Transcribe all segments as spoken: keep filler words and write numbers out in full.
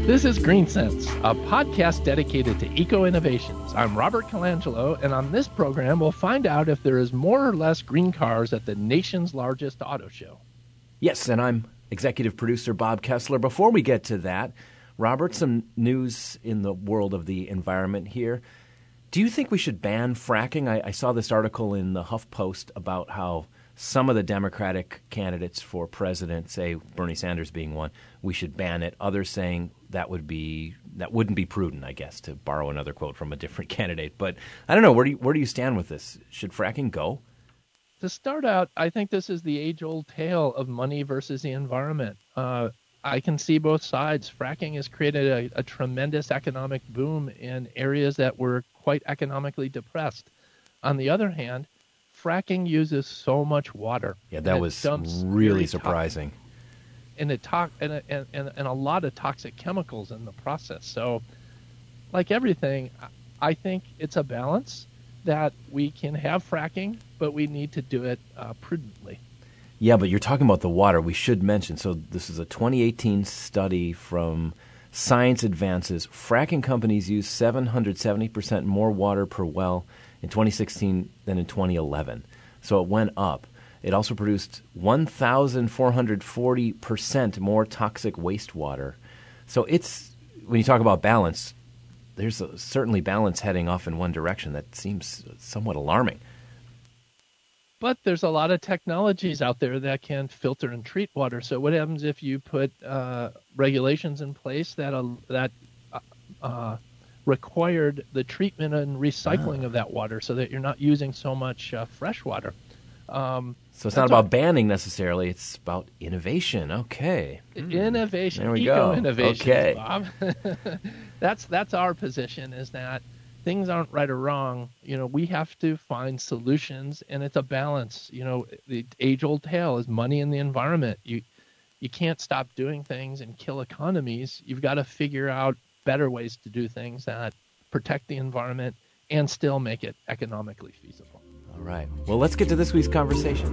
This is Green Sense, a podcast dedicated to eco-innovations. I'm Robert Colangelo, and on this program, we'll find out if there is more or less green cars at the nation's largest auto show. Yes, and I'm executive producer Bob Kessler. Before we get to that, Robert, some news in the world of the environment here. Do you think we should ban fracking? I, I saw this article in the HuffPost about how some of the Democratic candidates for president, say Bernie Sanders being one, we should ban it. Others saying that would be that wouldn't be prudent, I guess, to borrow another quote from a different candidate. But I don't know. Where do you, where do you stand with this? Should fracking go? To start out, I think this is the age-old tale of money versus the environment. Uh, I can see both sides. Fracking has created a, a tremendous economic boom in areas that were quite economically depressed. On the other hand, fracking uses so much water. Yeah, that was really surprising. To- and, it to- and, a, and, and, and a lot of toxic chemicals in the process. So, like everything, I think it's a balance that we can have fracking, but we need to do it uh, prudently. Yeah, but you're talking about the water. We should mention, so this is a twenty eighteen study from Science Advances. Fracking companies use seven hundred seventy percent more water per well in twenty sixteen than in twenty eleven. So it went up. It also produced one thousand four hundred forty percent more toxic wastewater. So it's, when you talk about balance, there's a, certainly balance heading off in one direction that seems somewhat alarming. But there's a lot of technologies out there that can filter and treat water. So what happens if you put uh, regulations in place that uh, that uh, required the treatment and recycling ah. of that water so that you're not using so much uh, fresh water? Um, so it's not about what, banning necessarily. It's about innovation. Okay. Innovation. There we Eco-innovations, go. Okay. Bob. that's, that's our position, is that things aren't right or wrong. You know, we have to find solutions, and it's a balance. You know, the age-old tale is money in the environment. You you can't stop doing things and kill economies. You've got to figure out better ways to do things that protect the environment and still make it economically feasible. All right. Well, let's get to this week's conversation.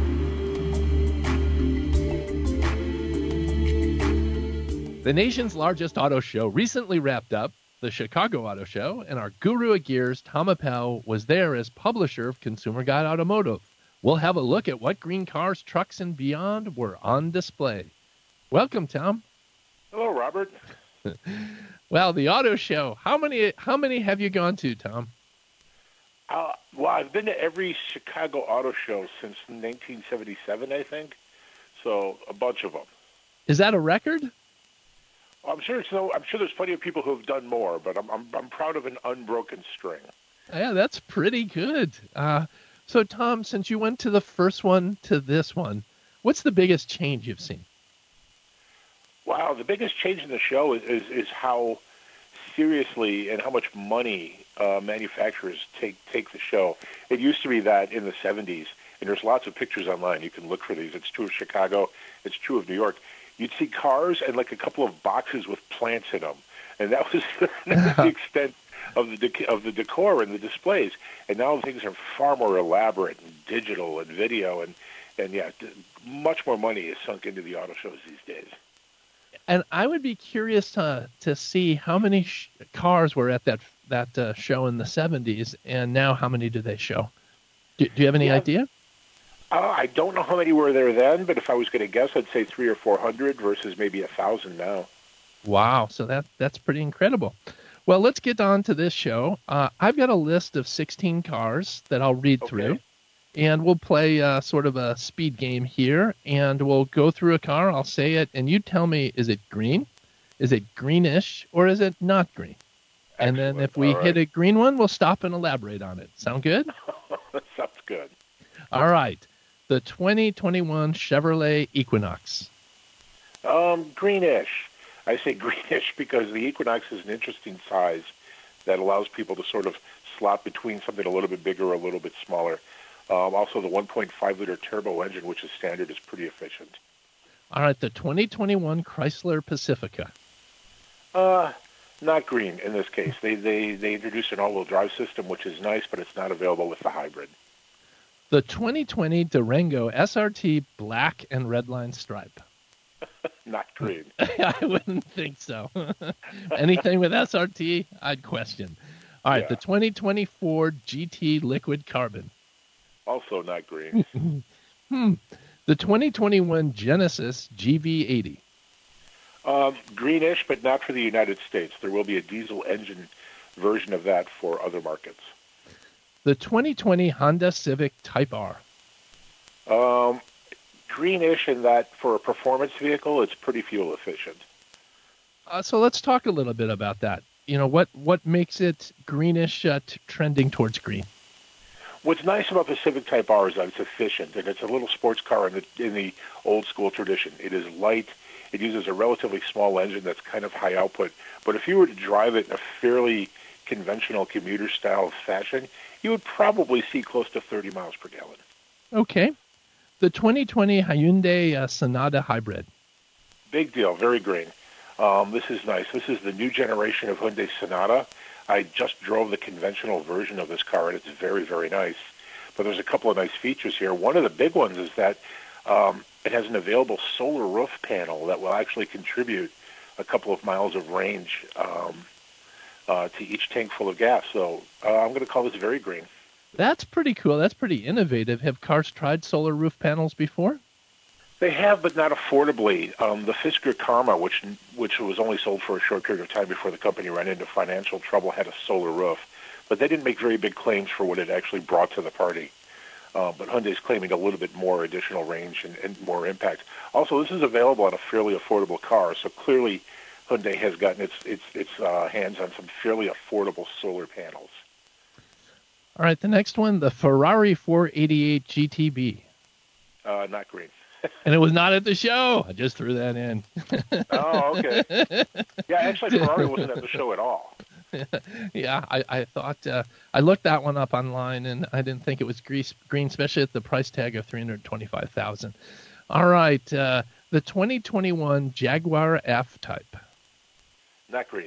The nation's largest auto show recently wrapped up, the Chicago Auto Show, and our guru of gears, Tom Appel, was there as publisher of Consumer Guide Automotive. We'll have a look at what green cars, trucks, and beyond were on display. Welcome, Tom. Hello, Robert. Well, the auto show. How many? How many have you gone to, Tom? Uh, well, I've been to every Chicago Auto Show since nineteen seventy-seven, I think. So a bunch of them. Is that a record? I'm sure it's no. I'm sure there's plenty of people who have done more, but I'm I'm, I'm proud of an unbroken string. Yeah, that's pretty good. Uh, so, Tom, since you went to the first one to this one, what's the biggest change you've seen? Wow, the biggest change in the show is is, is how seriously and how much money uh, manufacturers take take the show. It used to be that in the seventies, and there's lots of pictures online. You can look for these. It's true of Chicago. It's true of New York. You'd see cars and like a couple of boxes with plants in them, and that was, that was the extent of the dec- of the decor and the displays. And now things are far more elaborate and digital and video, and and yeah, much more money is sunk into the auto shows these days. And I would be curious to to see how many sh- cars were at that that uh, show in the seventies, and now how many do they show? Do, do you have any yeah. idea? Uh, I don't know how many were there then, but if I was going to guess, I'd say three or four hundred versus maybe a thousand now. Wow, so that that's pretty incredible. Well, let's get on to this show. Uh, I've got a list of sixteen cars that I'll read okay. through, and we'll play uh, sort of a speed game here, and we'll go through a car. I'll say it, and you tell me, is it green, is it greenish, or is it not green? And Excellent. then if we right. hit a green one, we'll stop and elaborate on it. Sound good? Sounds good. All right. The twenty twenty-one Chevrolet Equinox. Um, greenish. I say greenish because the Equinox is an interesting size that allows people to sort of slot between something a little bit bigger or a little bit smaller. Um, also, the one point five liter turbo engine, which is standard, is pretty efficient. All right, the twenty twenty-one Chrysler Pacifica. Uh, not green in this case. They they they introduced an all-wheel drive system, which is nice, but it's not available with the hybrid. The twenty twenty Durango S R T Black and Red Line Stripe. Not green. I wouldn't think so. Anything with S R T, I'd question. All right, Yeah. the twenty twenty-four G T Liquid Carbon. Also not green. hmm. The twenty twenty-one Genesis G V eighty. Um, greenish, but not for the United States. There will be a diesel engine version of that for other markets. The twenty twenty Honda Civic Type R. Um, greenish in that for a performance vehicle, it's pretty fuel efficient. Uh, so let's talk a little bit about that. You know, what, what makes it greenish uh, t- trending towards green? What's nice about the Civic Type R is that it's efficient, and it's a little sports car in the, in the old school tradition. It is light. It uses a relatively small engine that's kind of high output. But if you were to drive it in a fairly conventional commuter-style fashion, you would probably see close to thirty miles per gallon. Okay. The twenty twenty Hyundai uh, Sonata Hybrid. Big deal. Very green. Um, this is nice. This is the new generation of Hyundai Sonata. I just drove the conventional version of this car, and it's very, very nice. But there's a couple of nice features here. One of the big ones is that um, it has an available solar roof panel that will actually contribute a couple of miles of range um, uh, to each tank full of gas. So uh, I'm going to call this very green. That's pretty cool. That's pretty innovative. Have cars tried solar roof panels before? They have, but not affordably. Um, the Fisker Karma, which which was only sold for a short period of time before the company ran into financial trouble, had a solar roof. But they didn't make very big claims for what it actually brought to the party. Uh, but Hyundai's claiming a little bit more additional range and, and more impact. Also, this is available on a fairly affordable car, so clearly Hyundai has gotten its its, its uh, hands on some fairly affordable solar panels. All right, the next one, the Ferrari four eighty-eight G T B. Uh, not green. And it was not at the show. I just threw that in. Oh, okay. Yeah, actually, Ferrari wasn't at the show at all. Yeah, I, I thought, uh, I looked that one up online, and I didn't think it was grease, green, especially at the price tag of three hundred twenty-five thousand dollars. All right, uh, the twenty twenty-one Jaguar F-Type. Not green.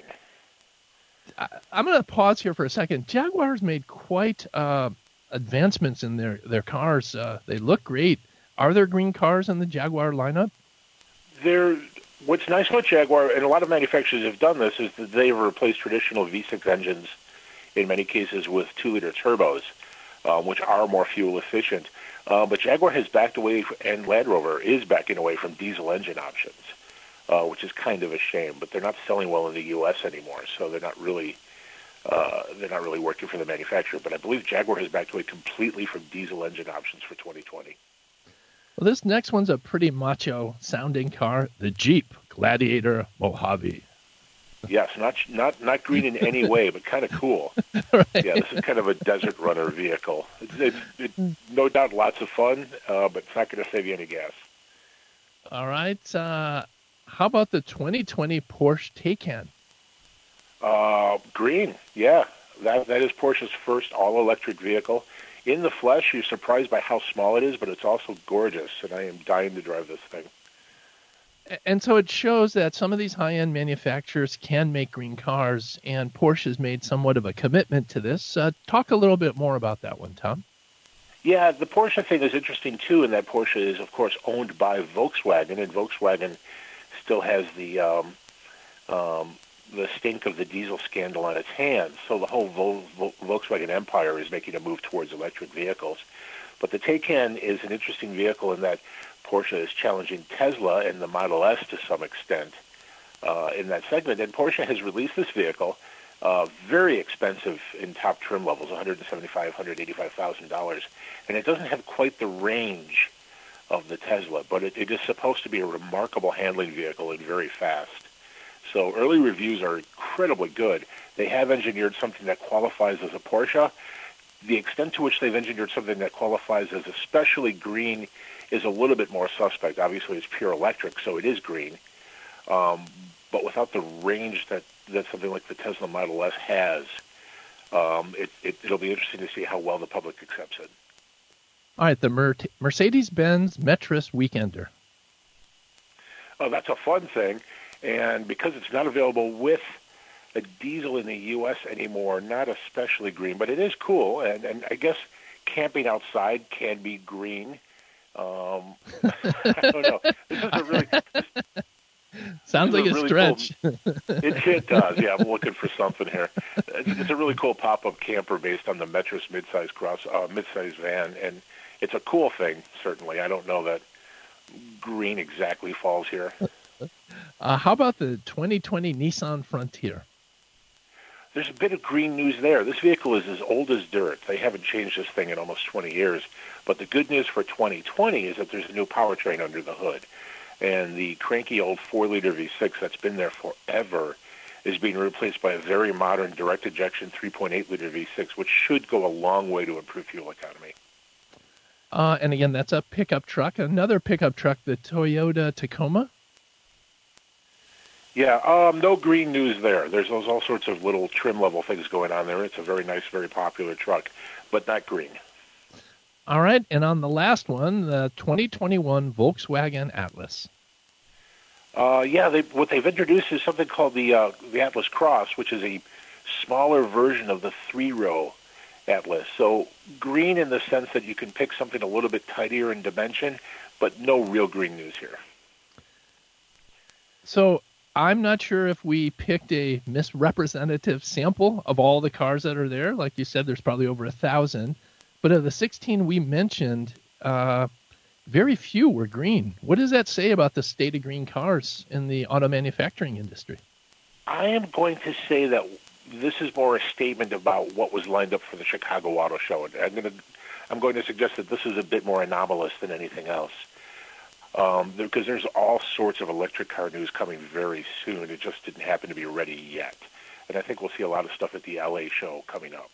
I, I'm going to pause here for a second. Jaguar's made quite uh, advancements in their, their cars. Uh, they look great. Are there green cars in the Jaguar lineup? There. What's nice about Jaguar, and a lot of manufacturers have done this, is that they've replaced traditional V six engines in many cases with two-liter turbos, uh, which are more fuel efficient. Uh, but Jaguar has backed away, and Land Rover is backing away from diesel engine options, uh, which is kind of a shame. But they're not selling well in the U S anymore, so they're not really uh, they're not really working for the manufacturer. But I believe Jaguar has backed away completely from diesel engine options for twenty twenty. Well, this next one's a pretty macho-sounding car, the Jeep Gladiator Mojave. Yes, not not not green in any way, but kind of cool. Right. Yeah, this is kind of a desert runner vehicle. It's, it's, it's no doubt lots of fun, uh, but it's not going to save you any gas. All right. Uh, how about the twenty twenty Porsche Taycan? Uh, green, yeah. That that is Porsche's first all-electric vehicle. In the flesh, you're surprised by how small it is, but it's also gorgeous, and I am dying to drive this thing. And so it shows that some of these high-end manufacturers can make green cars, and Porsche has made somewhat of a commitment to this. Uh, talk a little bit more about that one, Tom. Yeah, the Porsche thing is interesting, too, in that Porsche is, of course, owned by Volkswagen, and Volkswagen still has the um, um, the stink of the diesel scandal on its hands. So the whole Vol- Vol- Volkswagen empire is making a move towards electric vehicles. But the Taycan is an interesting vehicle in that Porsche is challenging Tesla and the Model S to some extent uh, in that segment. And Porsche has released this vehicle, uh, very expensive in top trim levels, one hundred seventy-five thousand dollars, one hundred eighty-five thousand dollars. And it doesn't have quite the range of the Tesla, but it, it is supposed to be a remarkable handling vehicle and very fast. So early reviews are incredibly good. They have engineered something that qualifies as a Porsche. The extent to which they've engineered something that qualifies as especially green is a little bit more suspect. Obviously, it's pure electric, so it is green. Um, but without the range that, that something like the Tesla Model S has, um, it, it, it'll be interesting to see how well the public accepts it. All right, the Mer- Mercedes-Benz Metris Weekender. Oh, that's a fun thing. And because it's not available with a diesel in the U S anymore, not especially green, but it is cool. And, and I guess camping outside can be green. Um, I don't know. This is a really this, Sounds like a really stretch. Cool, it, it does. Yeah, I'm looking for something here. It's, it's a really cool pop-up camper based on the Metris midsize cross, uh, midsize van, and it's a cool thing. Certainly, I don't know that green exactly falls here. Uh, how about the twenty twenty Nissan Frontier? There's a bit of green news there. This vehicle is as old as dirt. They haven't changed this thing in almost twenty years. But the good news for twenty twenty is that there's a new powertrain under the hood. And the cranky old four-liter V six that's been there forever is being replaced by a very modern direct injection three point eight liter V six, which should go a long way to improve fuel economy. Uh, and again, that's a pickup truck. Another pickup truck, the Toyota Tacoma. Yeah, um, no green news there. There's those all sorts of little trim level things going on there. It's a very nice, very popular truck, but not green. All right, and on the last one, the twenty twenty-one Volkswagen Atlas. Uh, yeah, they, what they've introduced is something called the uh, the Atlas Cross, which is a smaller version of the three-row Atlas. So green in the sense that you can pick something a little bit tidier in dimension, but no real green news here. So I'm not sure if we picked a misrepresentative sample of all the cars that are there. Like you said, there's probably over a thousand. But of the sixteen we mentioned, uh, very few were green. What does that say about the state of green cars in the auto manufacturing industry? I am going to say that this is more a statement about what was lined up for the Chicago Auto Show. I'm going to, I'm going to suggest that this is a bit more anomalous than anything else. Um, because there's all sorts of electric car news coming very soon. It just didn't happen to be ready yet. And I think we'll see a lot of stuff at the L A show coming up.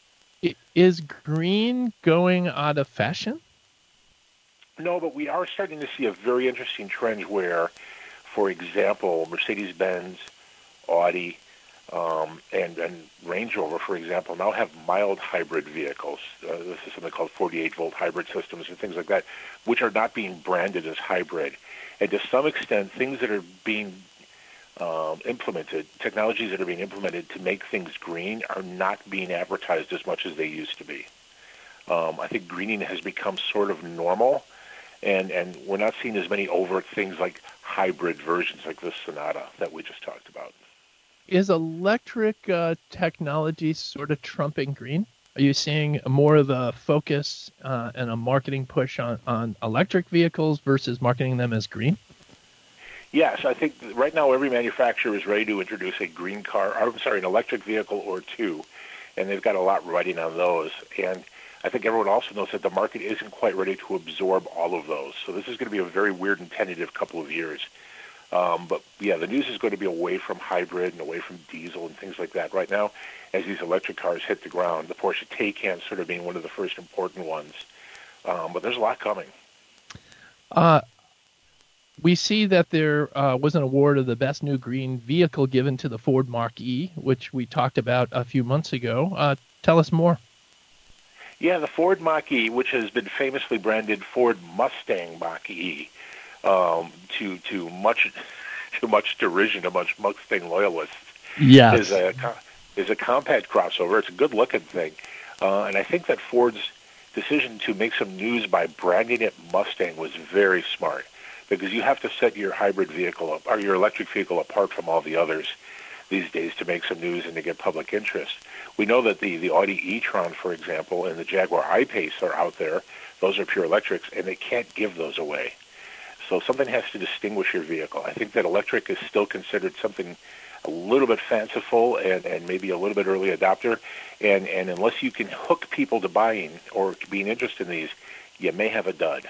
Is green going out of fashion? No, but we are starting to see a very interesting trend where, for example, Mercedes-Benz, Audi, um, and, and Range Rover, for example, now have mild hybrid vehicles. Uh, this is something called forty-eight volt hybrid systems and things like that, which are not being branded as hybrid. And to some extent, things that are being um, implemented, technologies that are being implemented to make things green are not being advertised as much as they used to be. Um, I think greening has become sort of normal, and, and we're not seeing as many overt things like hybrid versions like this Sonata that we just talked about. Is electric uh, technology sort of trumping green? Are you seeing more of a focus uh, and a marketing push on, on electric vehicles versus marketing them as green? Yes, I think right now every manufacturer is ready to introduce a green car, or, I'm sorry, an electric vehicle or two, and they've got a lot riding on those. And I think everyone also knows that the market isn't quite ready to absorb all of those. So this is going to be a very weird and tentative couple of years. Um, but, yeah, the news is going to be away from hybrid and away from diesel and things like that. Right now, as these electric cars hit the ground, the Porsche Taycan sort of being one of the first important ones. Um, but there's a lot coming. Uh, we see that there uh, was an award of the best new green vehicle given to the Ford Mach-E, which we talked about a few months ago. Uh, tell us more. Yeah, the Ford Mach-E, which has been famously branded Ford Mustang Mach-E, um, to to much to much derision among Mustang loyalists, yes. is a is a compact crossover. It's a good-looking thing, uh, and I think that Ford's decision to make some news by branding it Mustang was very smart, because you have to set your hybrid vehicle up, or your electric vehicle apart from all the others these days to make some news and to get public interest. We know that the, the Audi e-tron, for example, and the Jaguar I-Pace are out there. Those are pure electrics, and they can't give those away. So something has to distinguish your vehicle. I think that electric is still considered something a little bit fanciful and, and maybe a little bit early adopter. And, and unless you can hook people to buying or being interested in these, you may have a dud.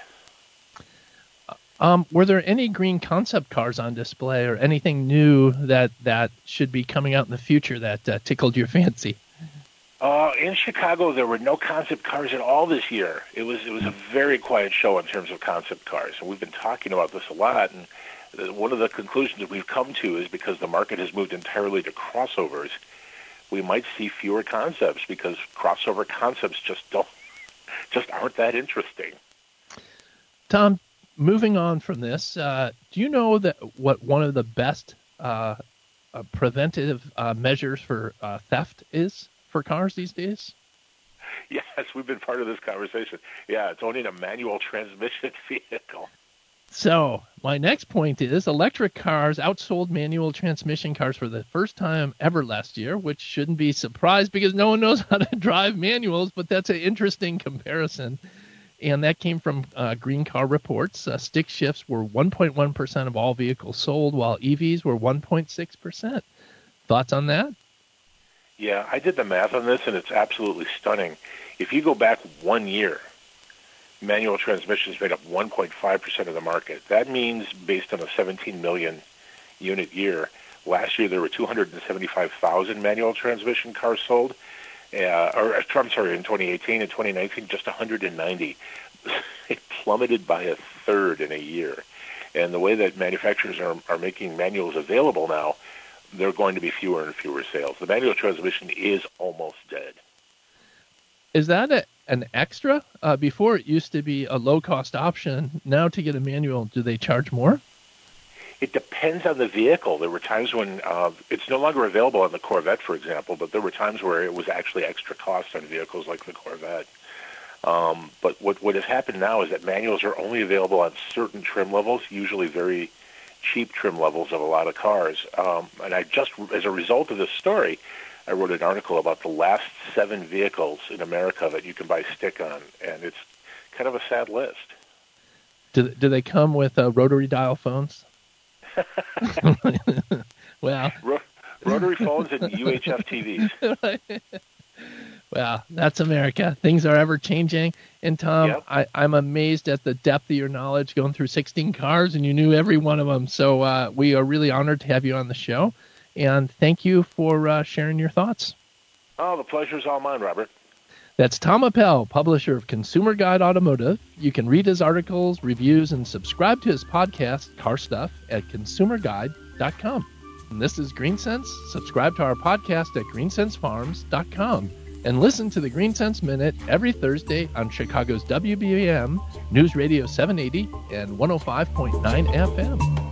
Um, were there any green concept cars on display or anything new that, that should be coming out in the future that uh, tickled your fancy? Uh, in Chicago, there were no concept cars at all this year. It was it was a very quiet show in terms of concept cars, and we've been talking about this a lot. And one of the conclusions that we've come to is because the market has moved entirely to crossovers, we might see fewer concepts because crossover concepts just don't just aren't that interesting. Tom, moving on from this, uh, do you know that what one of the best uh, uh, preventative uh, measures for uh, theft is for cars these days? Yes, we've been part of this conversation. Yeah, it's owning a manual transmission vehicle. So my next point is electric cars outsold manual transmission cars for the first time ever last year, which shouldn't be surprised because no one knows how to drive manuals, but that's an interesting comparison. And that came from uh, Green Car Reports. Uh, stick shifts were one point one percent of all vehicles sold, while E Vs were one point six percent. Thoughts on that? Yeah, I did the math on this, and it's absolutely stunning. If you go back one year, manual transmissions made up one point five percent of the market. That means, based on a seventeen million unit year, last year there were two hundred seventy-five thousand manual transmission cars sold. Uh, or I'm sorry, in twenty eighteen and twenty nineteen, just one hundred ninety. It plummeted by a third in a year. And the way that manufacturers are, are making manuals available now, there are going to be fewer and fewer sales. The manual transmission is almost dead. Is that a, an extra? Uh, before it used to be a low-cost option. Now to get a manual, do they charge more? It depends on the vehicle. There were times when uh, it's no longer available on the Corvette, for example, but there were times where it was actually extra cost on vehicles like the Corvette. Um, but what, what has happened now is that manuals are only available on certain trim levels, usually very cheap trim levels of a lot of cars. Um, and I just, as a result of this story, I wrote an article about the last seven vehicles in America that you can buy stick on, and it's kind of a sad list. Do, do they come with uh, rotary dial phones? Well, Ro- rotary phones and U H F T Vs. Well, that's America. Things are ever changing. And Tom, yep. I, I'm amazed at the depth of your knowledge going through sixteen cars, and you knew every one of them. So uh, we are really honored to have you on the show. And thank you for uh, sharing your thoughts. Oh, the pleasure's all mine, Robert. That's Tom Appel, publisher of Consumer Guide Automotive. You can read his articles, reviews, and subscribe to his podcast, Car Stuff, at consumer guide dot com. And this is GreenSense. Subscribe to our podcast at green sense farms dot com. And listen to the GreenSense Minute every Thursday on Chicago's W B A M, News Radio seven eighty, and one oh five point nine F M.